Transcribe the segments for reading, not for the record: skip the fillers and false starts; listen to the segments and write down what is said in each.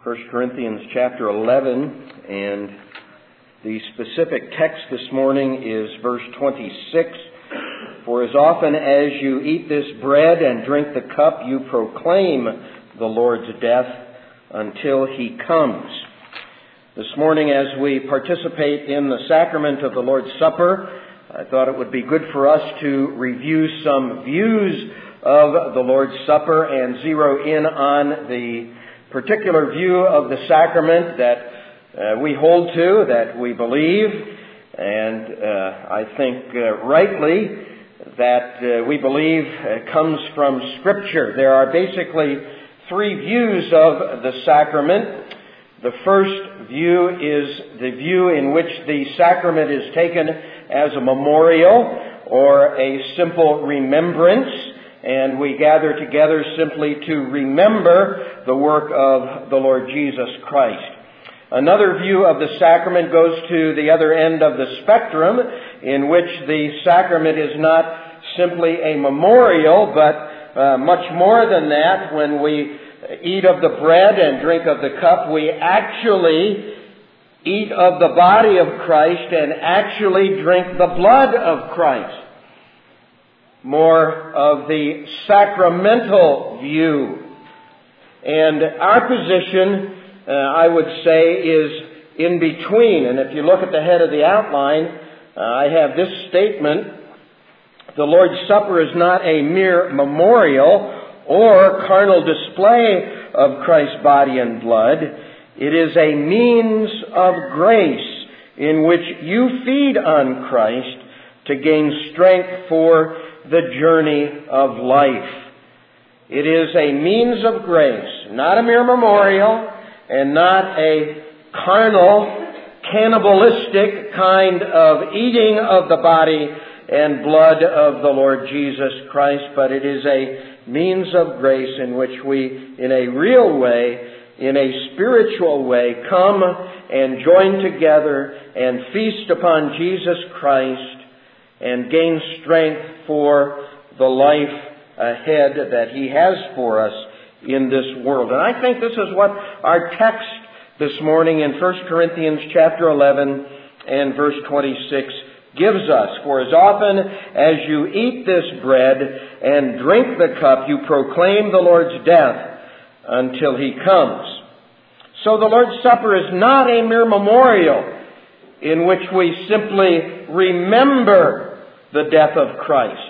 1 Corinthians chapter 11, and the specific text this morning is verse 26. For as often as you eat this bread and drink the cup, you proclaim the Lord's death until He comes. This morning, as we participate in the sacrament of the Lord's Supper, I thought it would be good for us to review some views of the Lord's Supper and zero in on the particular view of the sacrament that we hold to, that we believe, and I think rightly that we believe comes from Scripture. There are basically three views of the sacrament. The first view is the view in which the sacrament is taken as a memorial or a simple remembrance, and we gather together simply to remember the work of the Lord Jesus Christ. Another view of the sacrament goes to the other end of the spectrum, in which the sacrament is not simply a memorial, but much more than that. When we eat of the bread and drink of the cup, we actually eat of the body of Christ and actually drink the blood of Christ. More of the sacramental view. And our position, I would say, is in between. And if you look at the head of the outline, I have this statement: the Lord's Supper is not a mere memorial or carnal display of Christ's body and blood. It is a means of grace in which you feed on Christ to gain strength for the journey of life. It is a means of grace, not a mere memorial, and not a carnal, cannibalistic kind of eating of the body and blood of the Lord Jesus Christ, but it is a means of grace in which we, in a real way, in a spiritual way, come and join together and feast upon Jesus Christ and gain strength for the life ahead that He has for us in this world. And I think this is what our text this morning in 1 Corinthians chapter 11 and verse 26 gives us. For as often as you eat this bread and drink the cup, you proclaim the Lord's death until He comes. So the Lord's Supper is not a mere memorial in which we simply remember the death of Christ.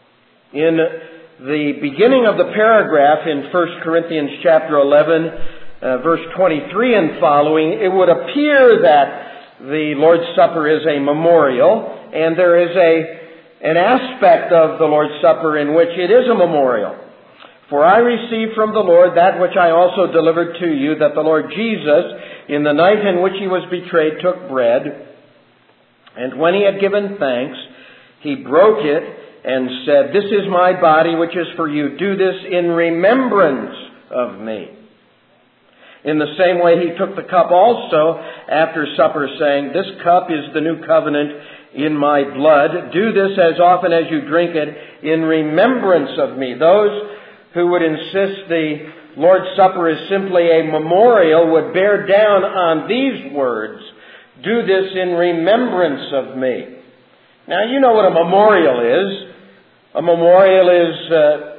In the beginning of the paragraph in 1 Corinthians chapter 11, verse 23 and following, it would appear that the Lord's Supper is a memorial, and there is an aspect of the Lord's Supper in which it is a memorial. For I received from the Lord that which I also delivered to you, that the Lord Jesus, in the night in which He was betrayed, took bread, and when He had given thanks, He broke it and said, "This is my body, which is for you. Do this in remembrance of me." In the same way, He took the cup also after supper, saying, "This cup is the new covenant in my blood. Do this as often as you drink it in remembrance of me." Those who would insist the Lord's Supper is simply a memorial would bear down on these words: "Do this in remembrance of me." Now, you know what a memorial is. A memorial is,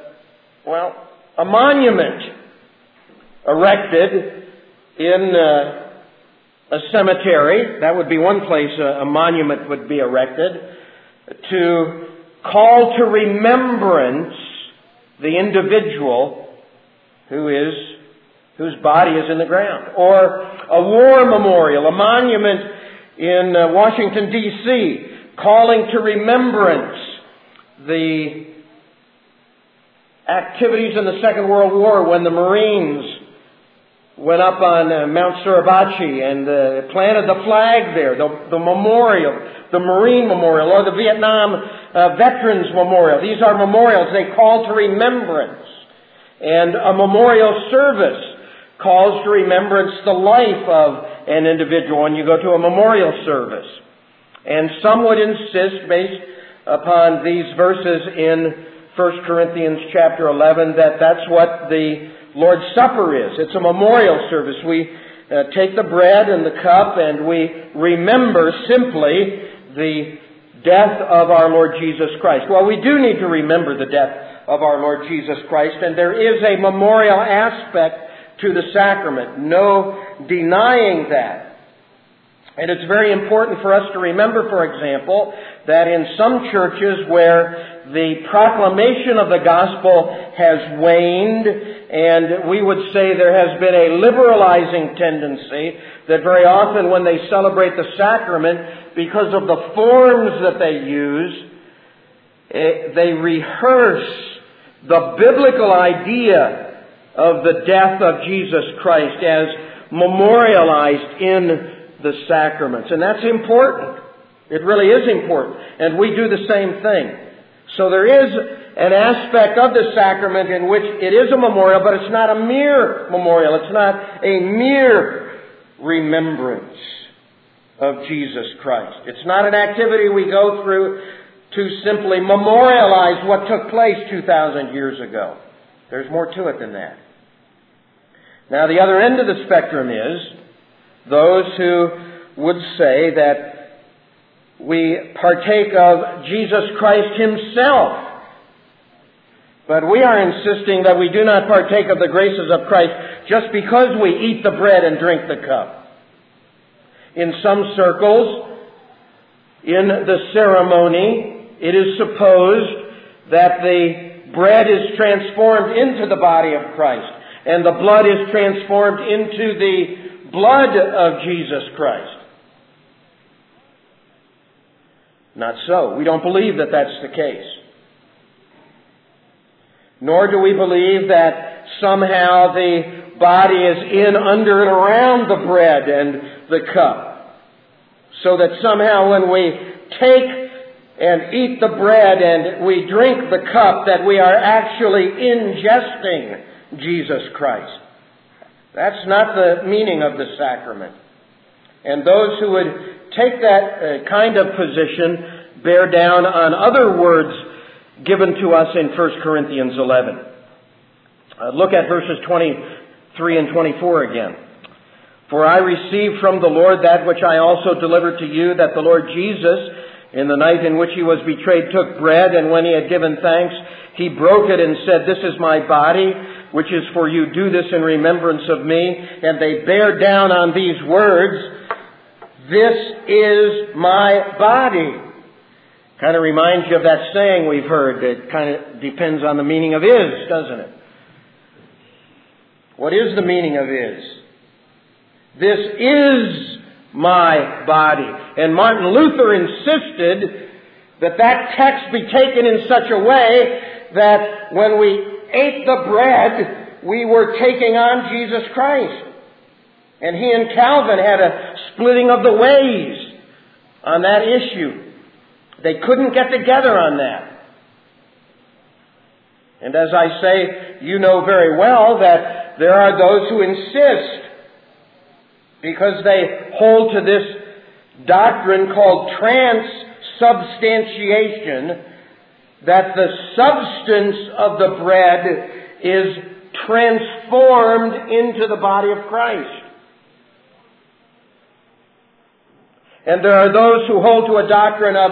a monument erected in a cemetery. That would be one place a monument would be erected to call to remembrance the individual whose body is in the ground. Or a war memorial, a monument in Washington, D.C., calling to remembrance the activities in the Second World War when the Marines went up on Mount Suribachi and planted the flag there, the memorial, the Marine Memorial, or the Vietnam Veterans Memorial. These are memorials. They call to remembrance. And a memorial service calls to remembrance the life of an individual when you go to a memorial service. And some would insist, based upon these verses in 1 Corinthians chapter 11, that that's what the Lord's Supper is. It's a memorial service. We take the bread and the cup and we remember simply the death of our Lord Jesus Christ. Well, we do need to remember the death of our Lord Jesus Christ, and there is a memorial aspect to the sacrament. No denying that. And it's very important for us to remember, for example, that in some churches where the proclamation of the gospel has waned, and we would say there has been a liberalizing tendency, that very often when they celebrate the sacrament, because of the forms that they use, they rehearse the biblical idea of the death of Jesus Christ as memorialized in the sacraments. And that's important. It really is important. And we do the same thing. So there is an aspect of the sacrament in which it is a memorial, but it's not a mere memorial. It's not a mere remembrance of Jesus Christ. It's not an activity we go through to simply memorialize what took place 2,000 years ago. There's more to it than that. Now, the other end of the spectrum is those who would say that we partake of Jesus Christ Himself. But we are insisting that we do not partake of the graces of Christ just because we eat the bread and drink the cup. In some circles, in the ceremony, it is supposed that the bread is transformed into the body of Christ, and the blood is transformed into the blood of Jesus Christ. Not so. We don't believe that that's the case. Nor do we believe that somehow the body is in, under, and around the bread and the cup. So that somehow when we take and eat the bread and we drink the cup, that we are actually ingesting Jesus Christ. That's not the meaning of the sacrament. And those who would take that kind of position bear down on other words given to us in 1 Corinthians 11. Look at verses 23 and 24 again. For I received from the Lord that which I also delivered to you, that the Lord Jesus, in the night in which He was betrayed, took bread, and when He had given thanks, He broke it and said, "This is my body, which is for you. Do this in remembrance of me." And they bear down on these words, "This is my body." Kind of reminds you of that saying we've heard. It kind of depends on the meaning of "is," doesn't it? What is the meaning of "is"? This is my body. And Martin Luther insisted that that text be taken in such a way that when we ate the bread, we were taking on Jesus Christ. And he and Calvin had a splitting of the ways on that issue. They couldn't get together on that. And as I say, you know very well that there are those who insist, because they hold to this doctrine called transubstantiation, that the substance of the bread is transformed into the body of Christ. And there are those who hold to a doctrine of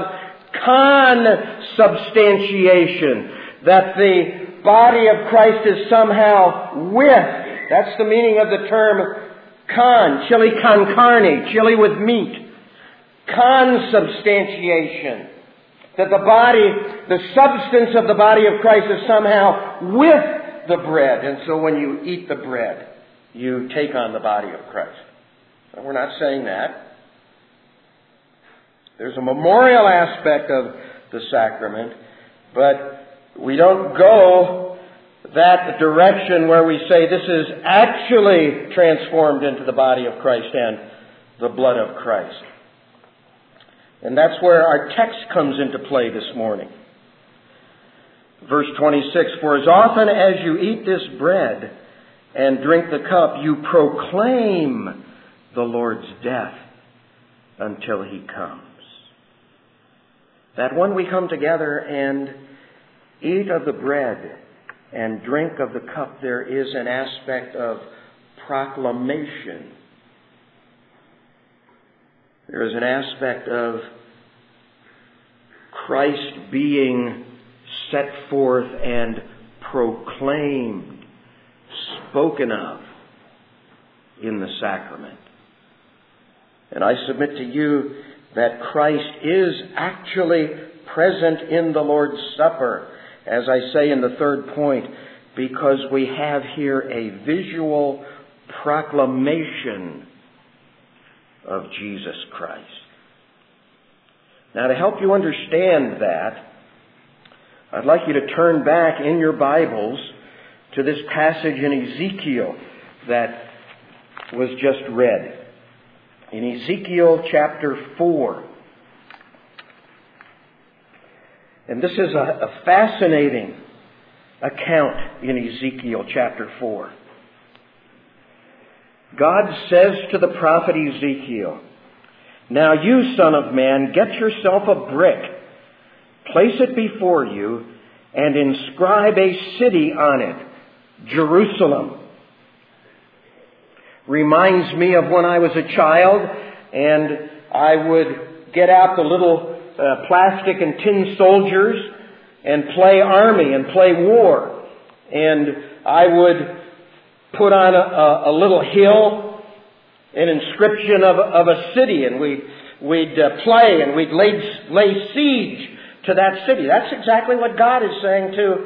consubstantiation, that the body of Christ is somehow with. That's the meaning of the term chili con carne, chili with meat. Consubstantiation. That the body, the substance of the body of Christ is somehow with the bread. And so when you eat the bread, you take on the body of Christ. Now, we're not saying that. There's a memorial aspect of the sacrament, but we don't go that direction where we say this is actually transformed into the body of Christ and the blood of Christ. And that's where our text comes into play this morning. Verse 26, "For as often as you eat this bread and drink the cup, you proclaim the Lord's death until He comes." That when we come together and eat of the bread and drink of the cup, there is an aspect of proclamation. There is an aspect of Christ being set forth and proclaimed, spoken of in the sacrament. And I submit to you that Christ is actually present in the Lord's Supper, as I say in the third point, because we have here a visual proclamation of Jesus Christ. Now, to help you understand that, I'd like you to turn back in your Bibles to this passage in Ezekiel that was just read. In Ezekiel chapter 4. And this is a fascinating account in Ezekiel chapter 4. God says to the prophet Ezekiel, "Now you, son of man, get yourself a brick, place it before you, and inscribe a city on it, Jerusalem." Reminds me of when I was a child and I would get out the little plastic and tin soldiers and play army and play war. And I would put on a little hill an inscription of a city, and we'd play and we'd lay siege to that city. That's exactly what God is saying to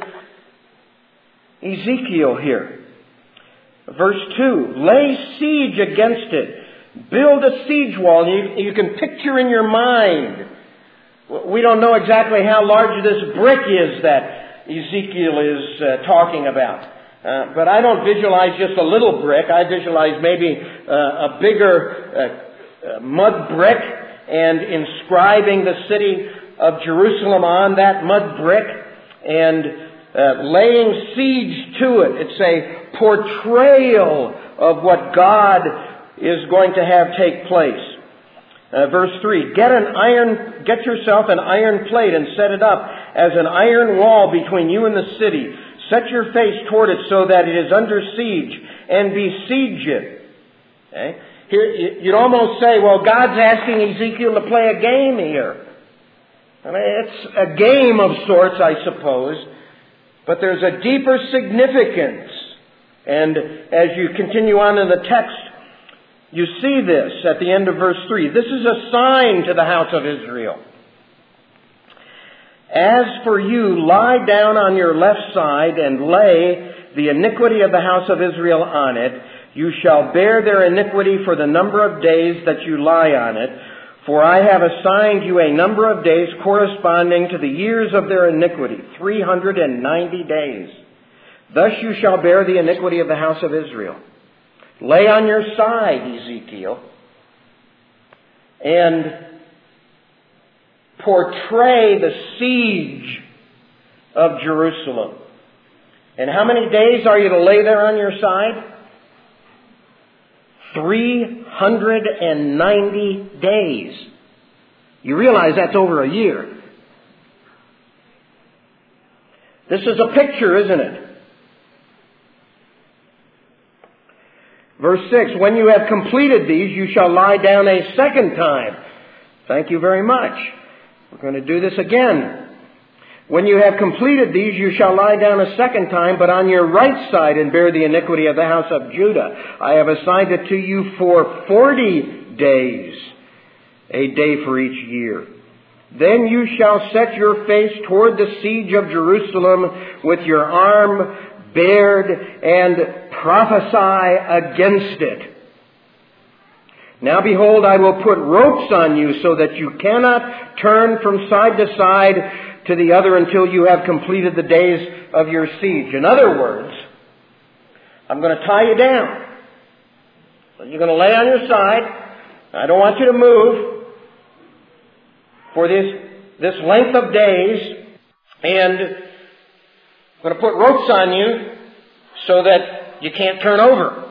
Ezekiel here. Verse 2, lay siege against it. Build a siege wall. You can picture in your mind. We don't know exactly how large this brick is that Ezekiel is talking about. But I don't visualize just a little brick. I visualize maybe a bigger mud brick and inscribing the city of Jerusalem on that mud brick and laying siege to it. It's a portrayal of what God is going to have take place. Verse 3, get yourself an iron plate and set it up as an iron wall between you and the city. Set your face toward it so that it is under siege, and besiege it. Okay? Here, you'd almost say, well, God's asking Ezekiel to play a game here. I mean, it's a game of sorts, I suppose, but there's a deeper significance. And as you continue on in the text, you see this at the end of verse 3. This is a sign to the house of Israel. As for you, lie down on your left side and lay the iniquity of the house of Israel on it. You shall bear their iniquity for the number of days that you lie on it. For I have assigned you a number of days corresponding to the years of their iniquity, 390 days. Thus you shall bear the iniquity of the house of Israel. Lay on your side, Ezekiel, and portray the siege of Jerusalem. And how many days are you to lay there on your side? 390 days. You realize that's over a year. This is a picture, isn't it? Verse 6, when you have completed these, you shall lie down a second time. Thank you very much. We're going to do this again. When you have completed these, you shall lie down a second time, but on your right side, and bear the iniquity of the house of Judah. I have assigned it to you for 40 days, a day for each year. Then you shall set your face toward the siege of Jerusalem with your arm bared and prophesy against it. Now behold, I will put ropes on you so that you cannot turn from side to side to the other until you have completed the days of your siege. In other words, I'm going to tie you down. So you're going to lay on your side. I don't want you to move for this length of days. And I'm going to put ropes on you so that you can't turn over.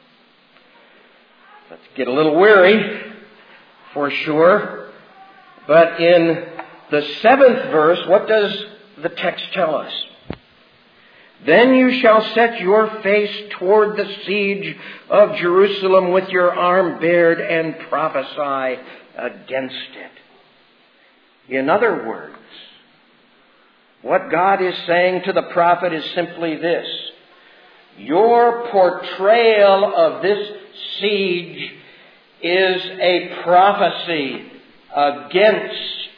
Let's get a little weary, for sure. But in the 7th verse, what does the text tell us? Then you shall set your face toward the siege of Jerusalem with your arm bared and prophesy against it. In other words, what God is saying to the prophet is simply this: your portrayal of this siege is a prophecy against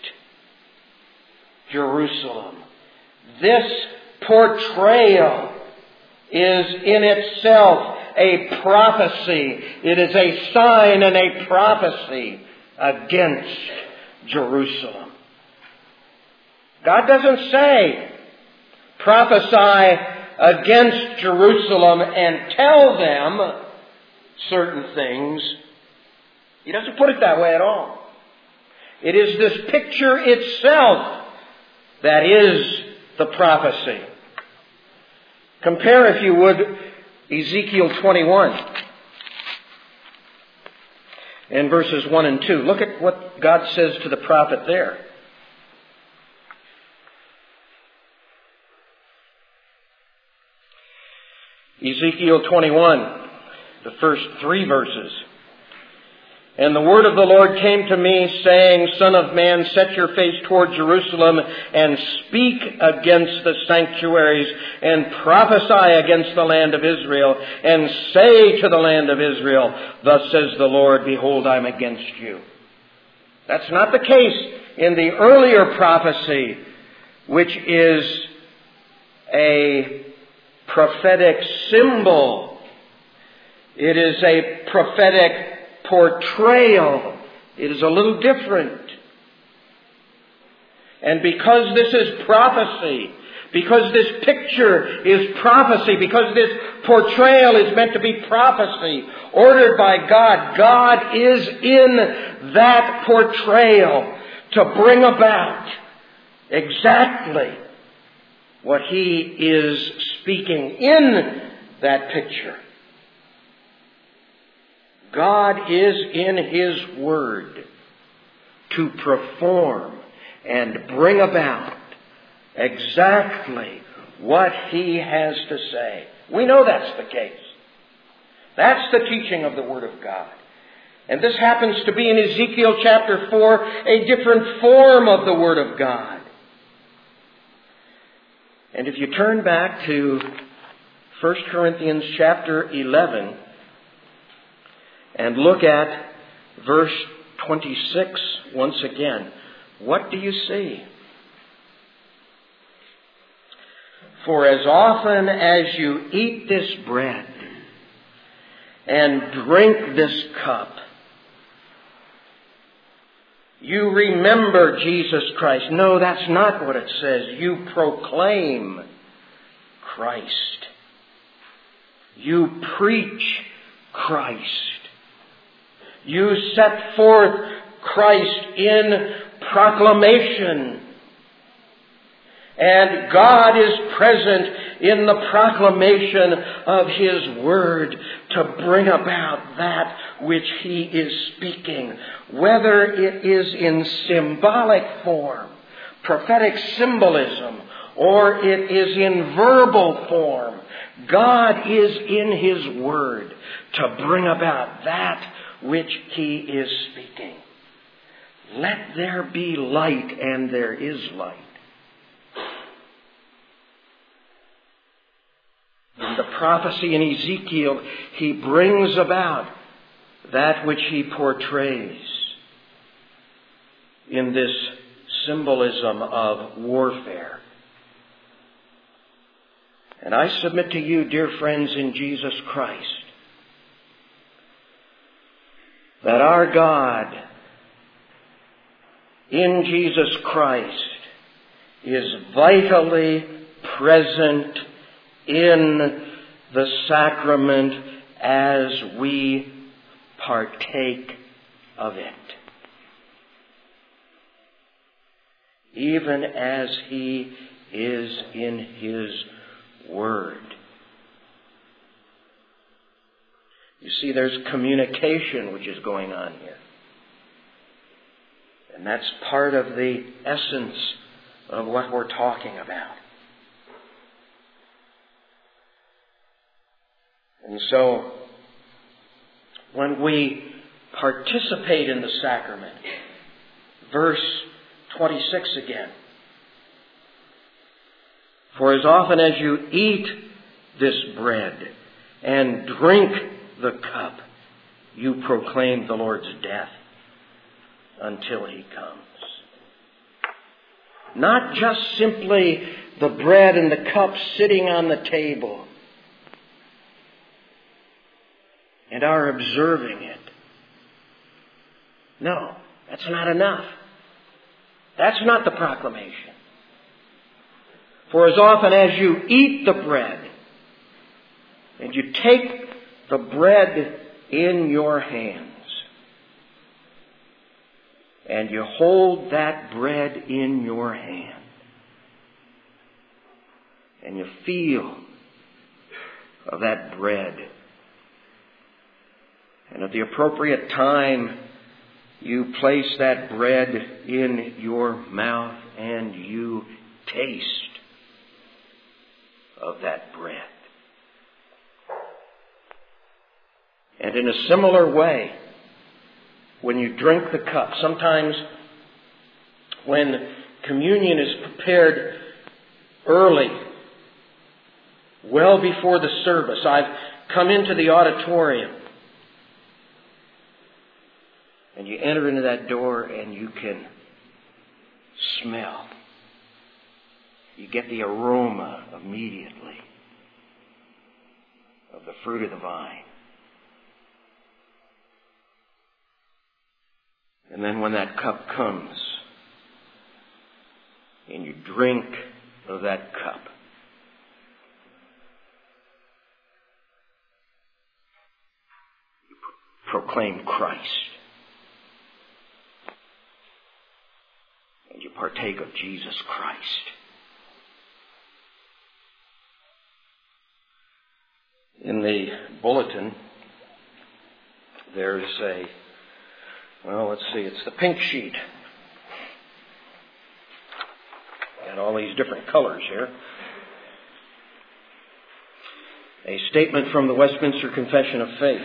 Jerusalem. This portrayal is in itself a prophecy. It is a sign and a prophecy against Jerusalem. God doesn't say, prophesy against Jerusalem and tell them certain things. He doesn't put it that way at all. It is this picture itself that is the prophecy. Compare, if you would, Ezekiel 21 and verses 1 and 2. Look at what God says to the prophet there. Ezekiel 21, the first 3 verses. And the word of the Lord came to me, saying, Son of man, set your face toward Jerusalem and speak against the sanctuaries and prophesy against the land of Israel and say to the land of Israel, Thus says the Lord, behold, I'm against you. That's not the case in the earlier prophecy, which is a prophetic symbol. It is a prophetic portrayal. It is a little different. And because this is prophecy, because this picture is prophecy, because this portrayal is meant to be prophecy, ordered by God, God is in that portrayal to bring about exactly what He is speaking in that picture. God is in His Word to perform and bring about exactly what He has to say. We know that's the case. That's the teaching of the Word of God. And this happens to be in Ezekiel chapter 4, a different form of the Word of God. And if you turn back to 1 Corinthians chapter 11 and look at verse 26 once again, what do you see? For as often as you eat this bread and drink this cup, you remember Jesus Christ. No, that's not what it says. You proclaim Christ. You preach Christ. You set forth Christ in proclamation. And God is present in the proclamation of His Word to bring about that which He is speaking. Whether it is in symbolic form, prophetic symbolism, or it is in verbal form, God is in His Word to bring about that which He is speaking. Let there be light, and there is light. In the prophecy in Ezekiel, he brings about that which he portrays in this symbolism of warfare. And I submit to you, dear friends in Jesus Christ, that our God in Jesus Christ is vitally present in the sacrament as we partake of it. Even as He is in His Word. You see, there's communication which is going on here. And that's part of the essence of what we're talking about. And so, when we participate in the sacrament, verse 26 again, for as often as you eat this bread and drink the cup, you proclaim the Lord's death until He comes. Not just simply the bread and the cup sitting on the table and are observing it. No, that's not enough. That's not the proclamation. For as often as you eat the bread and you take the bread in your hands and you hold that bread in your hand and you feel of that bread, and at the appropriate time you place that bread in your mouth and you taste of that bread. And in a similar way, when you drink the cup, sometimes when communion is prepared early, well before the service, I've come into the auditorium and you enter into that door and you can smell. You get the aroma immediately of the fruit of the vine. And then when that cup comes and you drink of that cup, you proclaim Christ. And you partake of Jesus Christ. In the bulletin, there's it's the pink sheet. Got all these different colors here. A statement from the Westminster Confession of Faith.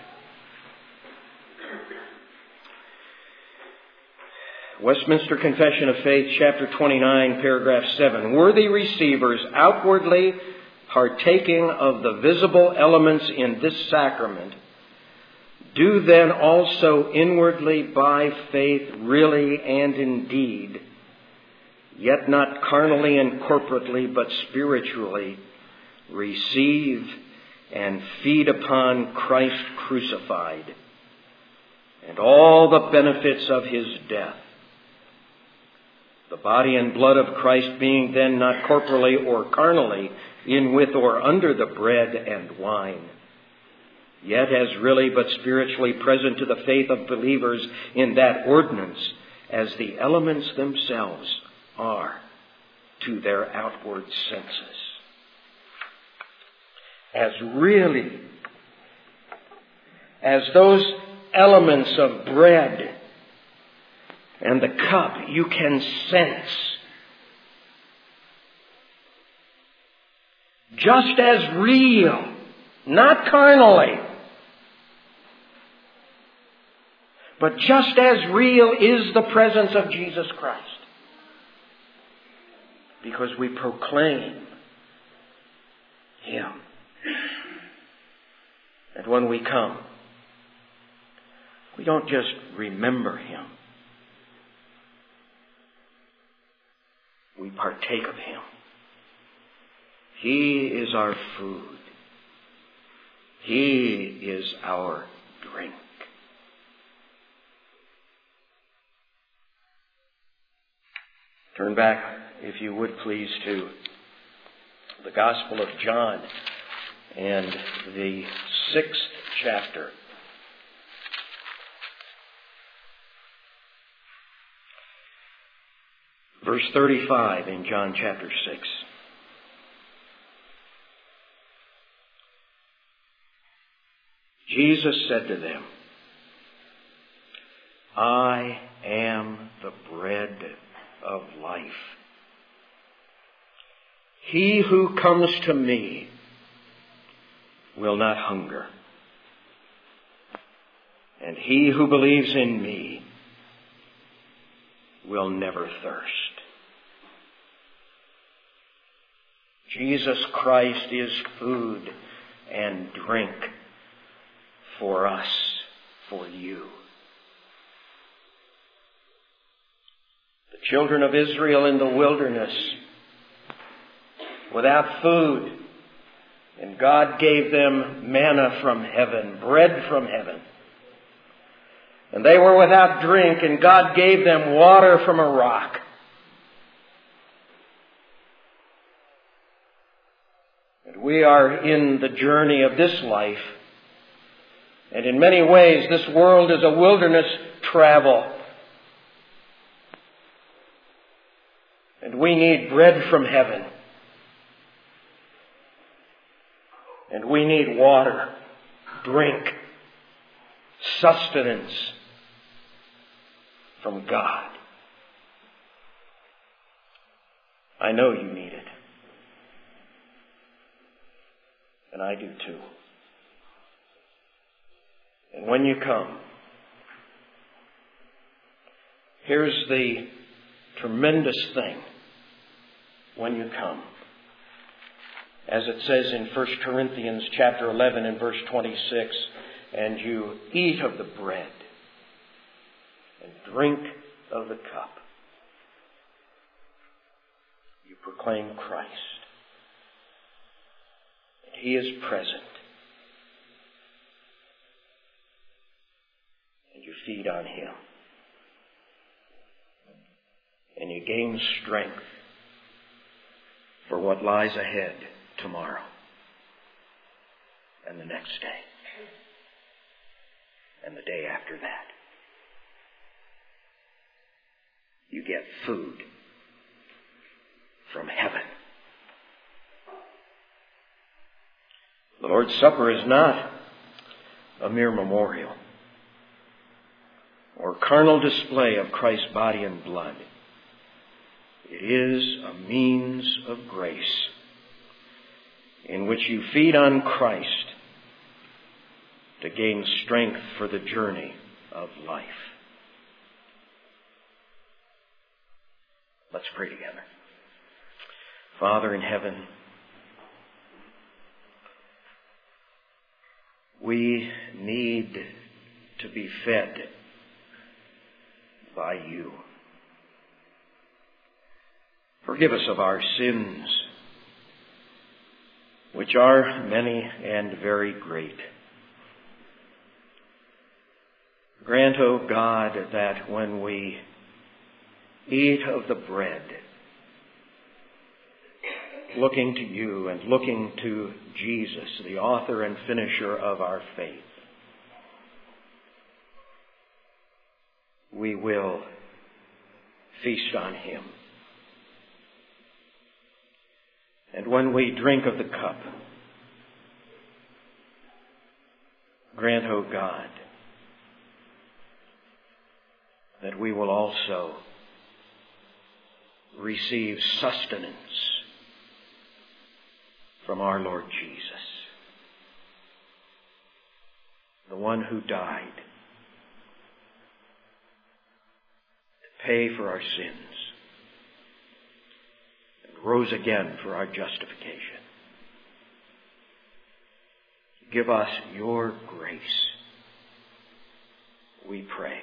Westminster Confession of Faith, chapter 29, paragraph 7. Worthy receivers, outwardly partaking of the visible elements in this sacrament, do then also inwardly by faith really and indeed, yet not carnally and corporately, but spiritually, receive and feed upon Christ crucified and all the benefits of His death. The body and blood of Christ being then not corporally or carnally in with or under the bread and wine, yet as really but spiritually present to the faith of believers in that ordinance as the elements themselves are to their outward senses. As really as those elements of bread and the cup you can sense, just as real, not carnally, but just as real is the presence of Jesus Christ. Because we proclaim Him. And when we come, we don't just remember Him. We partake of Him. He is our food. He is our drink. Turn back, if you would please, to the Gospel of John and the 6th chapter. Verse 35 in John chapter 6. Jesus said to them, I am the bread of life. He who comes to me will not hunger. And he who believes in me will never thirst. Jesus Christ is food and drink for us, for you. The children of Israel in the wilderness, without food, and God gave them manna from heaven, bread from heaven. And they were without drink, and God gave them water from a rock. And we are in the journey of this life. And in many ways, this world is a wilderness travel. And we need bread from heaven. And we need water, drink, sustenance from God. I know you need it. And I do too. And when you come, here's the tremendous thing when you come. As it says in 1 Corinthians chapter 11 and verse 26, and you eat of the bread and drink of the cup, you proclaim Christ. And He is present. And you feed on Him. And you gain strength for what lies ahead tomorrow and the next day and the day after that. You get food from heaven. The Lord's Supper is not a mere memorial or carnal display of Christ's body and blood. It is a means of grace in which you feed on Christ to gain strength for the journey of life. Let's pray together. Father in heaven, we need to be fed by you. Forgive us of our sins, which are many and very great. Grant, O God, that when we eat of the bread, looking to you and looking to Jesus, the author and finisher of our faith, we will feast on Him. And when we drink of the cup, grant, O God, that we will also receive sustenance from our Lord Jesus, the one who died to pay for our sins, rose again for our justification. Give us your grace, we pray,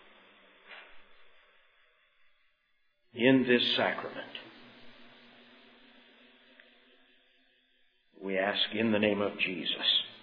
in this sacrament. We ask in the name of Jesus.